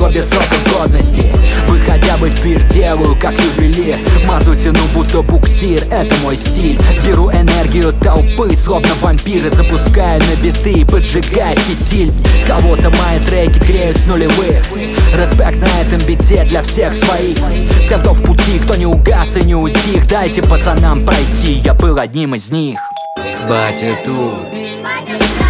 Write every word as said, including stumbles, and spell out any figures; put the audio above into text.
искусство без срока годности. Выходя в эфир, делаю как ювелир, мазу тяну будто буксир, это мой стиль. Беру энергию толпы, словно вампиры, запускаю на биты, поджигая фитиль. Кого-то мои треки греют с нулевых. Респект на этом бите для всех своих. Тем, кто в пути, кто не угас и не утих, дайте пацанам пройти, я был одним из них. Батя тут.